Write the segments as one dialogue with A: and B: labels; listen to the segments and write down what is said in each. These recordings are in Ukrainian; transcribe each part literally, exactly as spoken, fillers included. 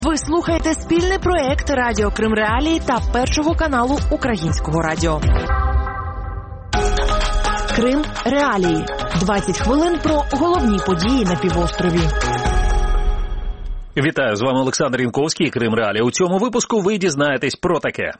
A: Ви слухаєте спільний проєкт Радіо Крим Реалії та Першого каналу Українського радіо. Крим Реалії. двадцять хвилин про головні події на півострові.
B: Вітаю, з вами Олександр Янковський, Крим Реалії. У цьому випуску ви дізнаєтесь про таке.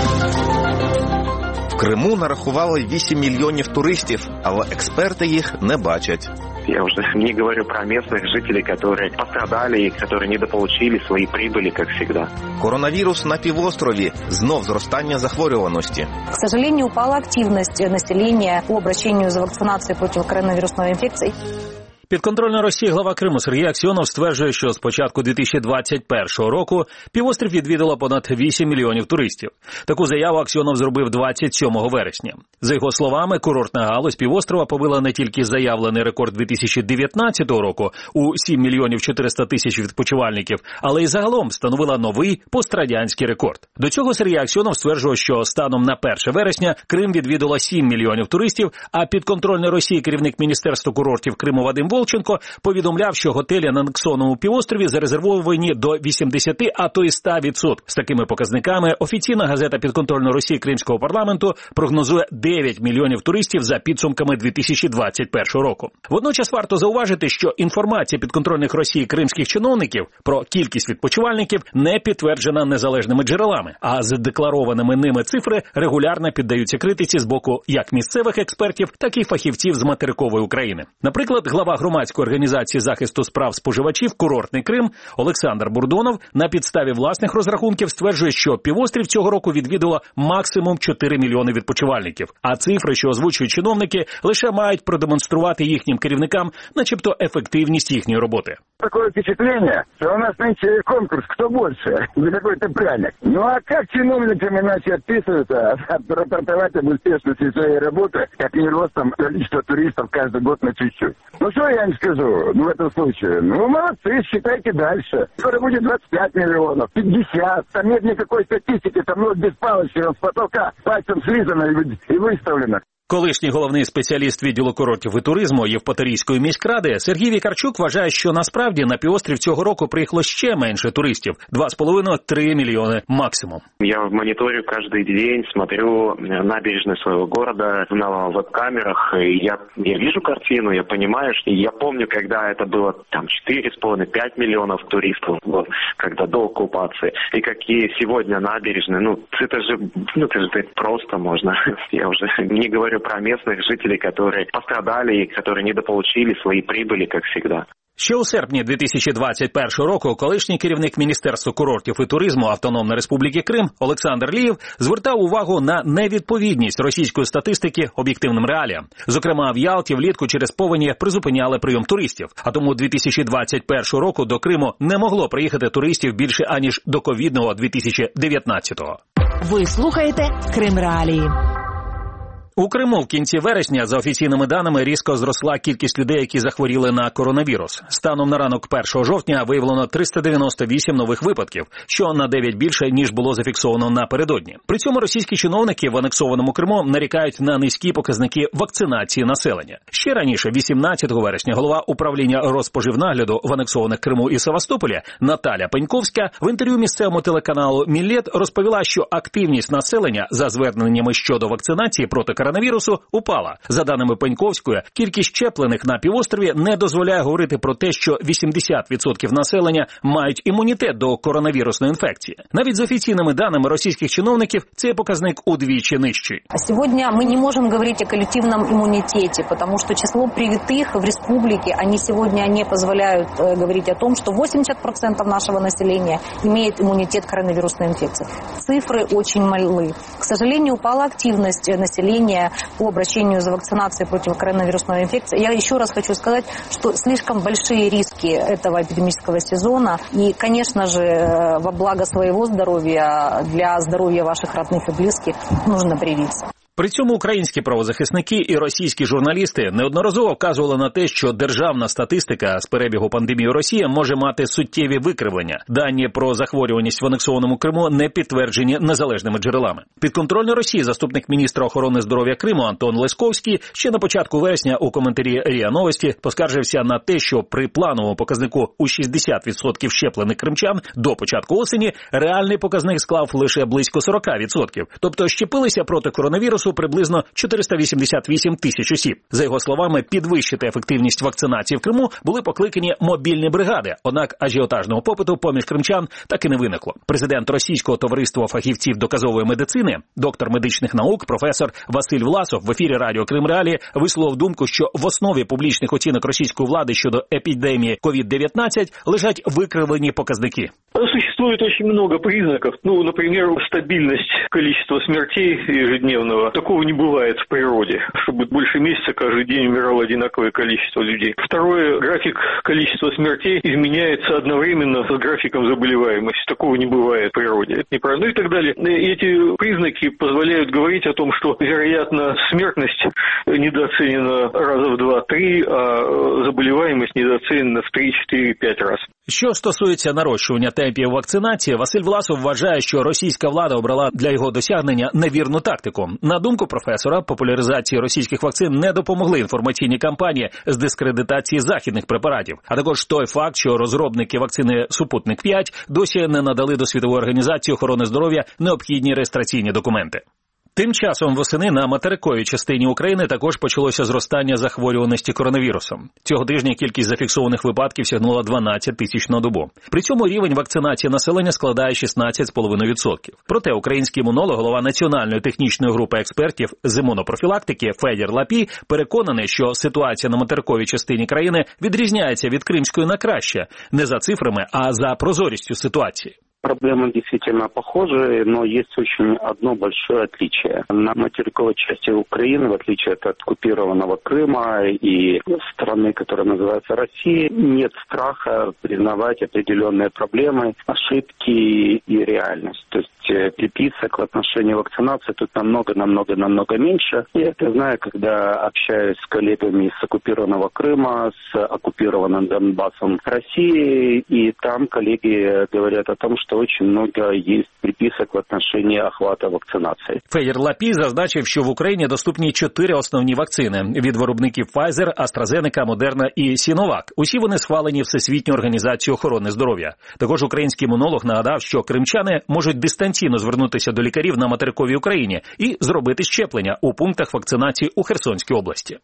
C: В Криму нарахували вісім мільйонів туристів, але експерти їх не бачать.
D: Я уже не говорю про местных жителей, которые пострадали и которые недополучили свои прибыли, как всегда.
C: Коронавірус на півострові. Знов зростання захворюваності.
E: К сожалению, упала активность населения по обращению за вакцинацией против коронавирусной инфекции.
B: Підконтрольна Росії глава Криму Сергій Аксьонов стверджує, що з початку дві тисячі двадцять першого року півострів відвідало понад вісім мільйонів туристів. Таку заяву Аксьонов зробив двадцять сьомого вересня. За його словами, курортна галузь півострова побила не тільки заявлений рекорд дві тисячі дев'ятнадцятого року у сім мільйонів чотириста тисяч відпочивальників, але й загалом встановила новий пострадянський рекорд. До цього Сергій Аксьонов стверджував, що станом на перше вересня Крим відвідало сім мільйонів туристів, а підконтрольний Росії керівник Міністерства курортів Криму Вадим Волченко повідомляв, що готелі на анексованому півострові зарезервовані до вісімдесяти, а то й ста відсотків. З такими показниками офіційна газета підконтрольної Росії Кримського парламенту прогнозує дев'ять мільйонів туристів за підсумками дві тисячі двадцять першого року. Водночас варто зауважити, що інформація підконтрольних Росії кримських чиновників про кількість відпочивальників не підтверджена незалежними джерелами, а задекларованими ними цифри регулярно піддаються критиці з боку як місцевих експертів, так і фахівців з материкової України. Наприклад, глава громадської організації захисту справ споживачів «Курортний Крим» Олександр Бурдонов на підставі власних розрахунків стверджує, що півострів цього року відвідало максимум чотири мільйони відпочивальників. А цифри, що озвучують чиновники, лише мають продемонструвати їхнім керівникам начебто ефективність їхньої роботи.
F: Такое впечатление, что у нас нынче конкурс «Кто больше?» за какой-то пряник. Ну а как чиновникам иначе отписываются, отрапортовать об успешности своей работы, как не ростом количества туристов каждый год на чуть-чуть? Ну что я им скажу ну, в этом случае? Ну молодцы, считайте дальше. Скоро будет двадцать пять миллионов, пятьдесят. Там нет никакой статистики, там ну, без палочки, с потолка пальцем слизано и выставлено.
B: Колишній головний спеціаліст відділу курортів і туризму Євпаторійської міськради Сергій Вікарчук вважає, що насправді на півострів цього року приїхало ще менше туристів – два з половиною - три мільйони максимум.
D: Я мониторю каждый день, смотрю набережные своего города на веб-камерах, и я, я вижу картину, я понимаю, что я помню, когда это было там четыре с половиной - пять миллионов туристов, вот, когда до оккупации, и какие сегодня набережные, ну это же, ну это же просто можно, я уже не говорю про местных жителей, которые пострадали и которые недополучили свои прибыли, как всегда.
B: Ще у серпні дві тисячі двадцять першого року колишній керівник Міністерства курортів і туризму Автономної Республіки Крим Олександр Лієв звертав увагу на невідповідність російської статистики об'єктивним реаліям. Зокрема, в Ялті влітку через повені призупиняли прийом туристів, а тому дві тисячі двадцять першого року до Криму не могло приїхати туристів більше аніж до ковідного дві тисячі дев'ятнадцятого.
A: Ви слухаєте Крим Реалії.
B: У Криму в кінці вересня, за офіційними даними, різко зросла кількість людей, які захворіли на коронавірус. Станом на ранок першого жовтня виявлено триста дев'яносто вісім нових випадків, що на дев'ять більше, ніж було зафіксовано напередодні. При цьому російські чиновники в анексованому Криму нарікають на низькі показники вакцинації населення. Ще раніше, вісімнадцятого вересня, голова управління Розпоживнагляду в анексованих Криму і Севастополі Наталя Пеньковська в інтерв'ю місцевому телеканалу «Міллет» розповіла, що активність населення за зверненнями щодо вакцинації проти коронавірусу упала. За даними Пеньковської, кількість щеплених на півострові не дозволяє говорити про те, що вісімдесят відсотків населення мають імунітет до коронавірусної інфекції. Навіть з офіційними даними російських чиновників цей показник удвічі нижчий.
E: Сегодня мы не можем говорить о коллективном иммунитете, потому что число привитых в республике, они сегодня не позволяют э, говорить о том, что восемьдесят процентов нашего населения имеет иммунитет к коронавирусной инфекции. Цифры очень малы. К сожалению, упала активность населения по обращению за вакцинацией против коронавирусной инфекции. Я еще раз хочу сказать, что слишком большие риски этого эпидемического сезона. И, конечно же, во благо своего здоровья, для здоровья ваших родных и близких нужно привиться.
B: При цьому українські правозахисники і російські журналісти неодноразово вказували на те, що державна статистика з перебігу пандемії у Росії може мати суттєві викривлення. Дані про захворюваність в анексованому Криму не підтверджені незалежними джерелами. Підконтрольний Росії заступник міністра охорони здоров'я Криму Антон Лесковський ще на початку вересня у коментарі РІА Новості поскаржився на те, що при плановому показнику у шістдесят відсотків щеплених кримчан до початку осені реальний показник склав лише близько сорок відсотків. Тобто щепилися проти коронавірусу приблизно чотириста вісімдесят вісім тисяч осіб. За його словами, підвищити ефективність вакцинації в Криму були покликані мобільні бригади, однак ажіотажного попиту поміж кримчан так і не виникло. Президент Російського товариства фахівців доказової медицини, доктор медичних наук, професор Василь Власов в ефірі Радіо Крим Реалії висловив думку, що в основі публічних оцінок російської влади щодо епідемії ковід дев'ятнадцять лежать викривлені показники.
G: Существует очень много признаков. Ну, например, стабильность количества смертей ежедневного. Такого не бывает в природе, чтобы больше месяца каждый день умирало одинаковое количество людей. Второе, график количества смертей изменяется одновременно с графиком заболеваемости. Такого не бывает в природе. Это неправильно. Ну и так далее. Эти признаки позволяют говорить о том, что, вероятно, смертность недооценена раза в два-три, а заболеваемость недооценена в три-четыре-пять раз.
B: Що стосується нарощування темпів вакцинації, Василь Власов вважає, що російська влада обрала для його досягнення невірну тактику. На думку професора, популяризації російських вакцин не допомогли інформаційні кампанії з дискредитації західних препаратів, а також той факт, що розробники вакцини «Супутник п'ять» досі не надали до Світової організації охорони здоров'я необхідні реєстраційні документи. Тим часом восени на материковій частині України також почалося зростання захворюваності коронавірусом. Цього тижня кількість зафіксованих випадків сягнула дванадцять тисяч на добу. При цьому рівень вакцинації населення складає шістнадцять цілих п'ять десятих відсотка. Проте український імунолог, голова Національної технічної групи експертів з імунопрофілактики Федір Лапій переконаний, що ситуація на материковій частині країни відрізняється від кримської на краще, не за цифрами, а за прозорістю ситуації.
H: Проблемы действительно похожи, но есть очень одно большое отличие. На материковой части Украины, в отличие от оккупированного Крыма и страны, которая называется Россия, нет страха признавать определенные проблемы, ошибки и реальность. То есть приписок в отношении вакцинации тут намного-намного-намного меньше. Я это знаю, когда общаюсь с коллегами с оккупированного Крыма, с оккупированным Донбассом России, и там коллеги говорят о том, что очень много есть приписок в отношении охвата вакцинації.
B: Федір Лапій зазначив, що в Україні доступні чотири основні вакцини від виробників Pfizer, AstraZeneca, Moderna і Sinovac. Усі вони схвалені Всесвітньою організацією охорони здоров'я. Також український імунолог нагадав, що кримчани можуть дистанційно звернутися до лікарів на материковій Україні і зробити щеплення у пунктах вакцинації у Херсонській області.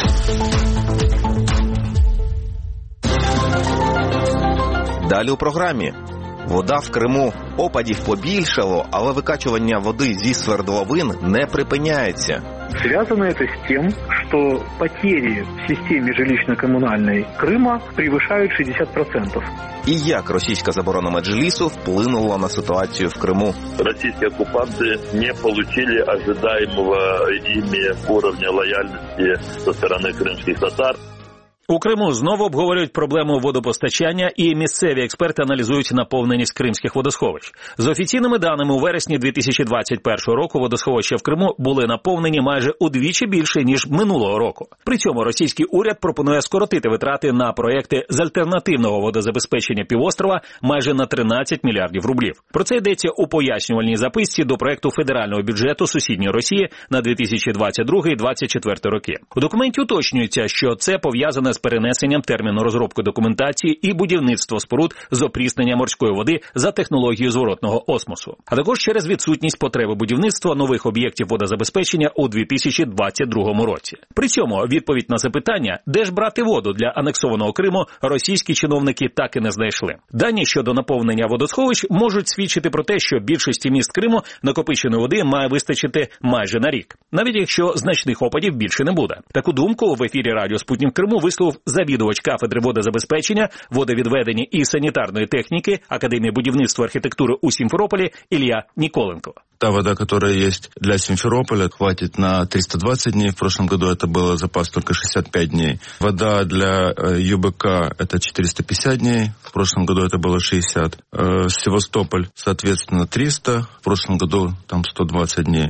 C: Далі у програмі. Вода в Криму. Опадів побільшало, але викачування води зі свердловин не припиняється.
I: Связано это с тем, что потери в системе жилищно-коммунальной Крыма превышают шестьдесят процентов.
C: І як російська заборона меджлісу вплинула на ситуацію в Криму?
J: Российские оккупанты не получили ожидаемого ими уровня лояльности со стороны крымских татар.
B: У Криму знову обговорюють проблему водопостачання, і місцеві експерти аналізують наповненість кримських водосховищ. За офіційними даними, у вересні дві тисячі двадцять першого року водосховища в Криму були наповнені майже удвічі більше, ніж минулого року. При цьому російський уряд пропонує скоротити витрати на проекти з альтернативного водозабезпечення півострова майже на тринадцять мільярдів рублів. Про це йдеться у пояснювальній записці до проекту федерального бюджету сусідньої Росії на дві тисячі двадцять другий - двадцять четвертий роки. У документі уточнюється, що це пов'язане з перенесенням терміну розробки документації і будівництво споруд з опріснення морської води за технологією зворотного осмосу, а також через відсутність потреби будівництва нових об'єктів водозабезпечення у дві тисячі двадцять другому році. При цьому відповідь на запитання, де ж брати воду для анексованого Криму, російські чиновники так і не знайшли. Дані щодо наповнення водосховищ можуть свідчити про те, що більшості міст Криму накопиченої води має вистачити майже на рік, навіть якщо значних опадів більше не буде. Таку думку в ефірі Радіо Спутник Криму висловив завідувач кафедри водозабезпечення, водовідведення і санітарної техніки Академії будівництва і архітектури у Сімферополі Ілля Ніколенко.
K: Та вода, которая есть для Симферополя, хватит на триста двадцать дней. В прошлом году это было запас только шестьдесят пять дней. Вода для ЮБК это четыреста пятьдесят дней. В прошлом году это было шестьдесят. Севастополь, соответственно, триста. В прошлом году там сто двадцать дней.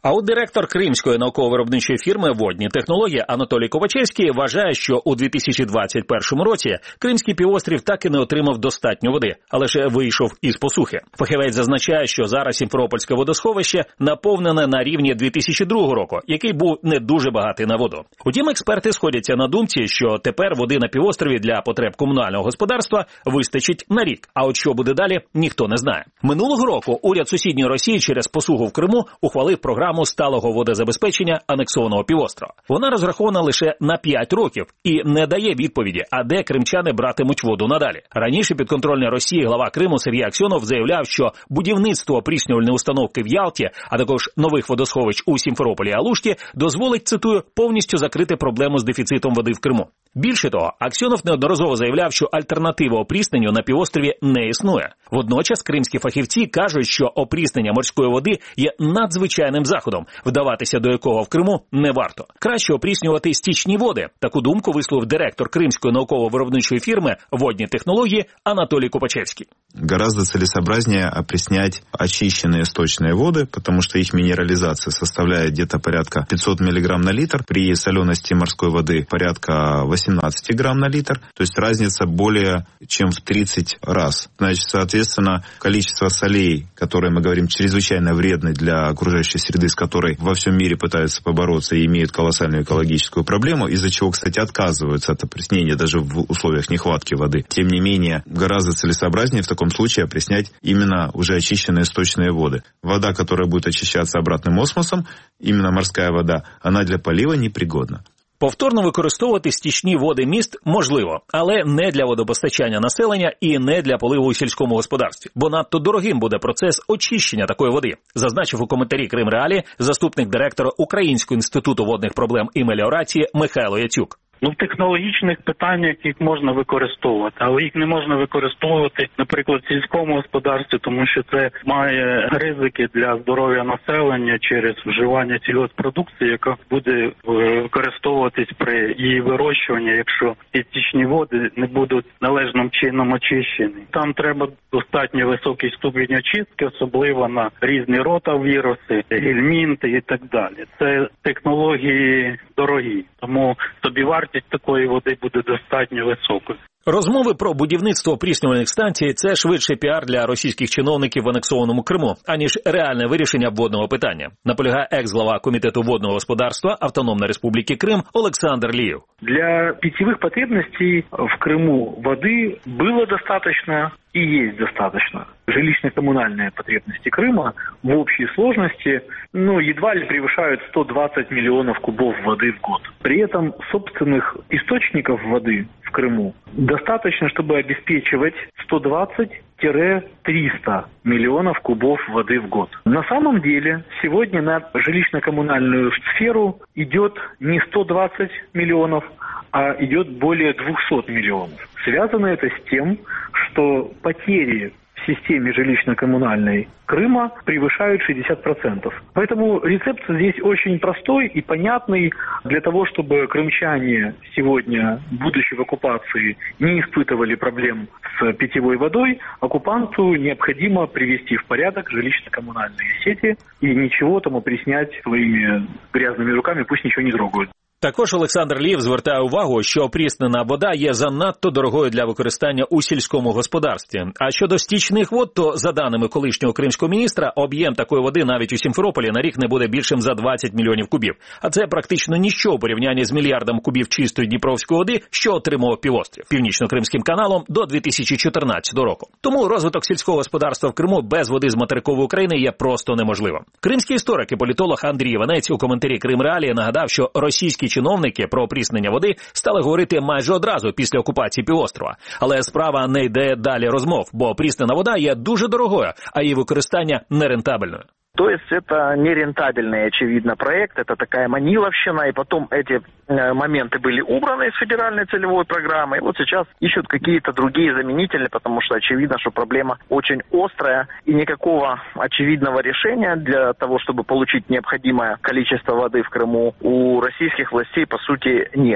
B: А от директор Кримської науково-виробничої фірми «Водні технології» Анатолій Копачевський вважає, що у дві тисячі двадцять першому році Кримський півострів так і не отримав достатньо води, а лише вийшов із посухи. Фахівець зазначає, що зараз Сімферопольське водосховище наповнене на рівні дві тисячі другого року, який був не дуже багатий на воду. Утім, експерти сходяться на думці, що тепер води на півострові для потреб комунального господарства вистачить на рік. А от що буде далі, ніхто не знає. Минулого року уряд сусідньої Росії через посуху в Криму ухвалив програму сталого водозабезпечення анексованого півострова. Вона розрахована лише на п'ять років і не дає відповіді, а де кримчани братимуть воду надалі. Раніше підконтрольний Росії глава Криму Сергій Аксьонов заявляв, що будівництво опріснювальної установки в Ялті, а також нових водосховищ у Сімферополі і Алушті дозволить, цитую, повністю закрити проблему з дефіцитом води в Криму. Більше того, Аксьонов неодноразово заявляв, що альтернатива опрісненню на півострові не існує. Водночас кримські фахівці кажуть, що опріснення морської води є надзвичайним заходом, вдаватися до якого в Криму не варто. Краще опріснювати стічні води. Таку думку висловив директор Кримської науково-виробничої фірми «Водні технології» Анатолій Копачевський.
L: Гораздо целесообразнее опреснять очищенные сточные воды, потому что их минерализация составляет где-то порядка пятьсот миллиграмм на литр, при солености морской воды порядка восемнадцать грамм на литр, то есть разница более чем в тридцать раз. Значит, соответственно, количество солей, которые, мы говорим, чрезвычайно вредны для окружающей среды, с которой во всем мире пытаются побороться и имеют колоссальную экологическую проблему, из-за чего, кстати, отказываются от опреснения даже в условиях нехватки воды. Тем не менее, гораздо целесообразнее в таком случае опреснять именно уже очищенные сточные воды. Вода, которая будет очищаться обратным осмосом, именно морская вода, она для полива непригодна.
B: Повторно використовувати стічні води міст можливо, але не для водопостачання населення і не для поливу у сільському господарстві, бо надто дорогим буде процес очищення такої води, зазначив у коментарі Крим Реалії заступник директора Українського інституту водних проблем і меліорації Михайло Яцюк.
M: Ну, в технологічних питаннях їх можна використовувати, але їх не можна використовувати, наприклад, в сільському господарстві, тому що це має ризики для здоров'я населення через вживання сільгосппродукції, яка буде використовуватись при її вирощуванні, якщо ці стічні води не будуть належним чином очищені. Там треба достатньо високий ступінь очистки, особливо на різні ротавіруси, гельмінти і так далі. Це технології дорогі, тому собівартість такої води буде достатньо високою.
B: Розмови про будівництво опріснювальних станцій – це швидше піар для російських чиновників в анексованому Криму, аніж реальне вирішення водного питання, наполягає екс-глава Комітету водного господарства Автономної Республіки Крим Олександр Лієв.
I: Для питьевых потребностей в Крыму воды было достаточно и есть достаточно. Жилищно-коммунальные потребности Крыма в общей сложности ну, едва ли превышают сто двадцать миллионов кубов воды в год. При этом собственных источников воды в Крыму достаточно, чтобы обеспечивать сто двадцать - триста миллионов кубов воды в год. На самом деле сегодня на жилищно-коммунальную сферу идет не сто двадцать миллионов, а идет более двухсот миллионов. Связано это с тем, что потери в системе жилищно-коммунальной Крыма превышают шестьдесят процентов. Поэтому рецепт здесь очень простой и понятный. Для того, чтобы крымчане сегодня, будучи в оккупации, не испытывали проблем с питьевой водой, оккупанту необходимо привести в порядок жилищно-коммунальные сети и ничего там опреснять своими грязными руками, пусть ничего не трогают.
B: Також Олександр Лієв звертає увагу, що опріснена вода є занадто дорогою для використання у сільському господарстві. А щодо стічних вод, то за даними колишнього кримського міністра, об'єм такої води навіть у Сімферополі на рік не буде більшим за двадцять мільйонів кубів. А це практично ніщо у порівнянні з мільярдом кубів чистої дніпровської води, що отримував півострів Північно-Кримським каналом до дві тисячі чотирнадцятого року. Тому розвиток сільського господарства в Криму без води з материкової України є просто неможливим. Кримський історик і політолог Андрій Іванець у коментарі Крим Реалії нагадав, що російські чиновники про опріснення води стали говорити майже одразу після окупації півострова. Але справа не йде далі розмов, бо опріснена вода є дуже дорогою, а її використання нерентабельною.
N: То есть это нерентабельный, очевидно, проект, это такая маниловщина, и потом эти э, моменты были убраны из федеральной целевой программы, и вот сейчас ищут какие-то другие заменители, потому что очевидно, что проблема очень острая, и никакого очевидного решения для того, чтобы получить необходимое количество воды в Крыму, у российских властей, по сути, нет.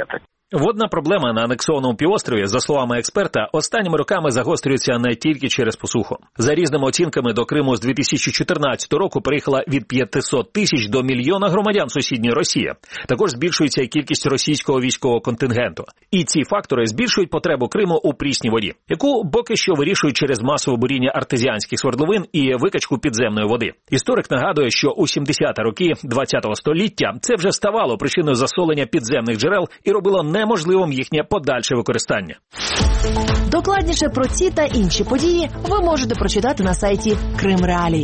B: Водна проблема на анексованому півострові, за словами експерта, останніми роками загострюється не тільки через посуху. За різними оцінками, до Криму з дві тисячі чотирнадцятого року приїхала від п'ятисот тисяч до мільйона громадян сусідньої Росії. Також збільшується і кількість російського військового контингенту. І ці фактори збільшують потребу Криму у прісній воді, яку поки що вирішують через масове буріння артезіанських свердловин і викачку підземної води. Історик нагадує, що у сімдесяті роки ХХ століття це вже ставало причиною засолення підземних джерел і робило неможливим їхнє подальше використання.
A: Докладніше про ці та інші події ви можете прочитати на сайті Крим Реалії.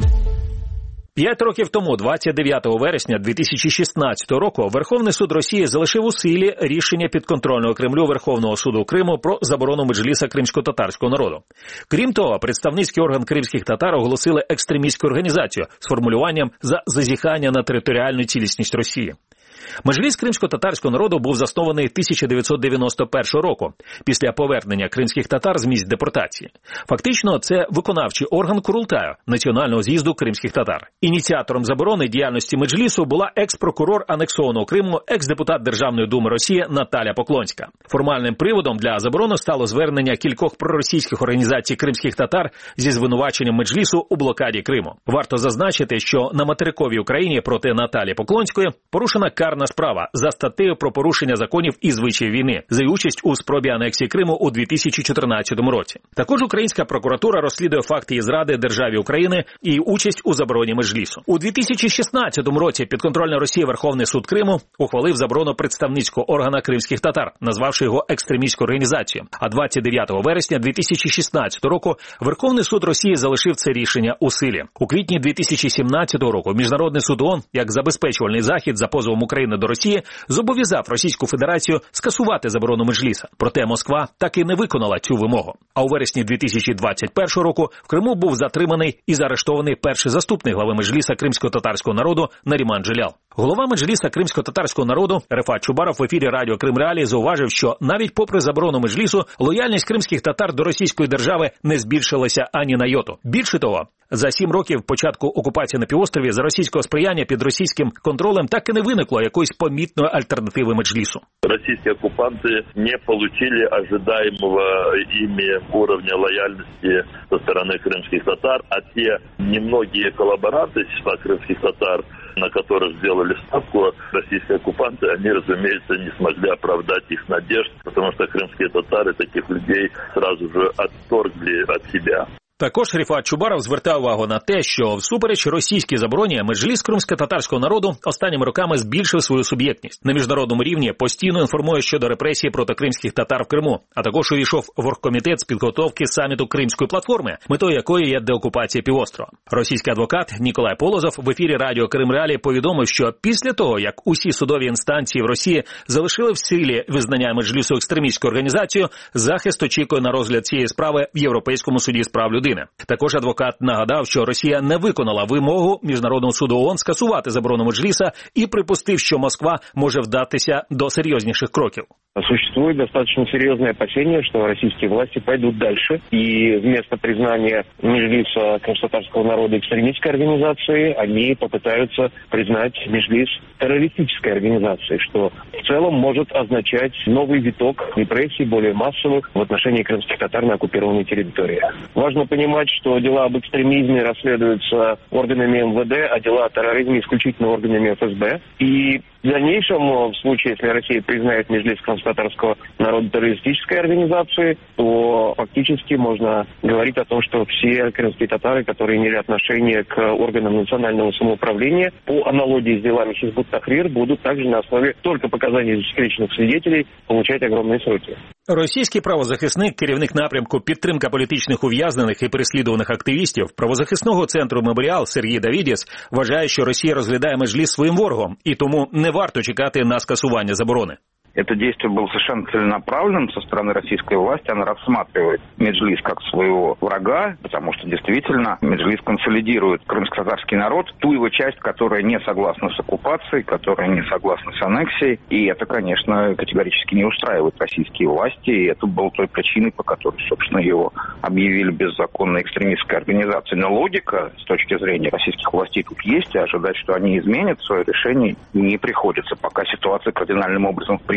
B: П'ять років тому, двадцять дев'ятого вересня дві тисячі шістнадцятого року, Верховний суд Росії залишив у силі рішення підконтрольного Кремлю Верховного суду Криму про заборону меджліса кримсько-татарського народу. Крім того, представницький орган кримських татар оголосили екстремістську організацію з формулюванням «за зазіхання на територіальну цілісність Росії». Меджліс кримсько-татарського народу був заснований тисяча дев'ятсот дев'яносто першого року, після повернення кримських татар з місць депортації. Фактично, це виконавчий орган Курултаю, національного з'їзду кримських татар. Ініціатором заборони діяльності Меджлісу була екс-прокурор анексованого Криму, екс-депутат Державної думи Росії Наталя Поклонська. Формальним приводом для заборони стало звернення кількох проросійських організацій кримських татар зі звинуваченням Меджлісу у блокаді Криму. Варто зазначити, що на материковій Україні проти Наталі Поклонської порушена карна справа за статтею про порушення законів і звичаїв війни за участь у спробі анексії Криму у дві тисячі чотирнадцятому році. Також українська прокуратура розслідує факти її зради державі України і участь у забороні Меджлісу. У дві тисячі шістнадцятому році підконтрольна Росії Верховний суд Криму ухвалив заборону представницького органа кримських татар, назвавши його екстремістською організацією. А двадцять дев'ятого вересня дві тисячі шістнадцятого року Верховний суд Росії залишив це рішення у силі. У квітні дві тисячі сімнадцятого року Міжнародний суд ООН, як забезпечувальний захід за позовом України до Росії, зобов'язав Російську Федерацію скасувати заборону Меджліса. Проте Москва так і не виконала цю вимогу. А у вересні дві тисячі двадцять першого року в Криму був затриманий і заарештований перший заступник глави Меджліса кримсько-татарського народу Наріман Джелял. Голова Меджліса кримсько-татарського народу Рефат Чубаров в ефірі радіо Крим Реалії зауважив, що навіть попри заборону Меджлісу, лояльність кримських татар до російської держави не збільшилася ані на йоту. Більше того, за сім років початку окупації на півострові за російського сприяння під російським контролем так і не виникло якоїсь помітної альтернативи Меджлісу.
J: Российские оккупанты не получили ожидаемого ими уровня лояльности со стороны крымских татар, а те немногие коллаборанты числа крымских татар, на которых сделали ставку, российские оккупанты, они, разумеется, не смогли оправдать их надежд, потому что крымские татары таких людей сразу же отторгли от себя.
B: Також Рефат Чубаров звертав увагу на те, що всупереч російській забороні Меджліс кримсько-татарського народу останніми роками збільшив свою суб'єктність. На міжнародному рівні постійно інформує щодо репресії проти кримських татар в Криму, а також увійшов в оргкомітет з підготовки саміту Кримської платформи, метою якої є деокупація півострова. Російський адвокат Ніколай Полозов в ефірі радіо Крим Реалії повідомив, що після того, як усі судові інстанції в Росії залишили в силі визнання Меджлісу екстремістською організацією, захист очікує на розгляд цієї справи в Європейському суді з прав людини. Також адвокат нагадав, що Росія не виконала вимогу Міжнародного суду ООН скасувати заборону Меджліса і припустив, що Москва може вдатися до серйозніших кроків.
O: Существует достаточно серьезное опасение, что российские власти пойдут дальше, и вместо признания Меджлиса крымско-татарского народа экстремистской организацией, они попытаются признать Меджлис террористической организацией, что в целом может означать новый виток репрессий, более массовых, в отношении крымских татар на оккупированной территории. Важно понимать, что дела об экстремизме расследуются органами эм вэ дэ, а дела о терроризме исключительно органами эф эс бэ. И в дальнейшем, в случае, если Россия признает Меджлис крымско-татарского народа террористической организацией, то фактически можно говорить о том, что все крымские татары, которые имели отношение к органам национального самоуправления, по аналогии с делами Хизбут-Тахрир, будут также на основе только показаний засекреченных свидетелей получать огромные сроки.
B: Російський правозахисник, керівник напрямку підтримка політичних ув'язнених і переслідуваних активістів правозахисного центру «Меморіал» Сергій Давідєс вважає, що Росія розглядає Меджліс своїм ворогом, і тому не варто чекати на скасування заборони.
P: Это действие было совершенно целенаправленным со стороны российской власти. Она рассматривает Меджлис как своего врага, потому что действительно Меджлис консолидирует крымско-татарский народ, ту его часть, которая не согласна с оккупацией, которая не согласна с аннексией. И это, конечно, категорически не устраивает российские власти. И это было той причиной, по которой, собственно, его объявили беззаконной экстремистской организацией. Но логика с точки зрения российских властей тут есть, и ожидать, что они изменят свое решение, не приходится, пока ситуация кардинальным образом в принципе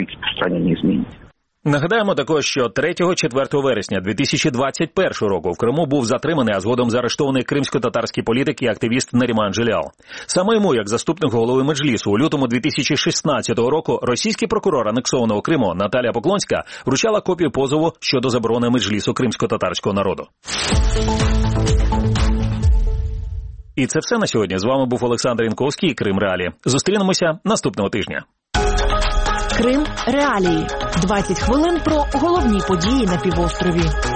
P: принципе, в стране не изменить.
B: Нагадаємо також, що третього-четвертого вересня дві тисячі двадцять першого року в Криму був затриманий, а згодом заарештований кримсько-татарський політик і активіст Наріман Джелял. Саме йому, як заступник голови Меджлісу, у лютому дві тисячі шістнадцятого року російський прокурор анексованого Криму Наталія Поклонська вручала копію позову щодо заборони Меджлісу кримсько-татарського народу. І це все на сьогодні. З вами був Олександр Янковський і Крим Реалії. Зустрінемося наступного тижня.
A: Крим Реалії. двадцять хвилин про головні події на півострові.